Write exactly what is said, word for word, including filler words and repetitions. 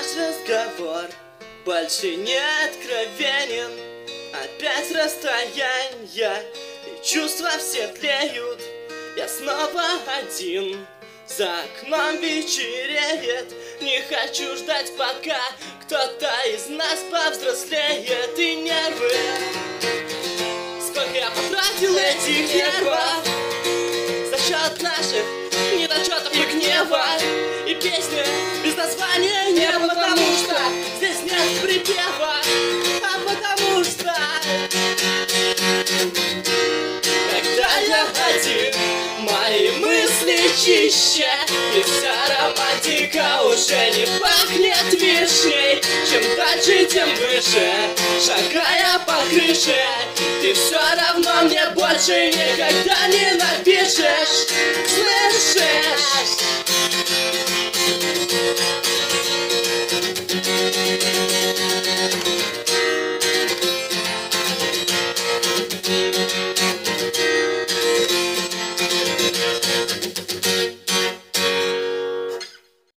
Наш разговор больше не откровенен. Опять расстояние и чувства все тлеют. Я снова один, за окном вечереет. Не хочу ждать, пока кто-то из нас повзрослеет. И нервы, сколько я потратил этих нервов за счет наших недочетов и гнева. И песня без названия не потому что здесь нет припева, а потому что когда я один, мои мысли чище, и вся романтика уже не пахнет вишней. Чем дальше, тем выше, шагая по крыше, ты все равно мне больше никогда не напишешь. Слышишь?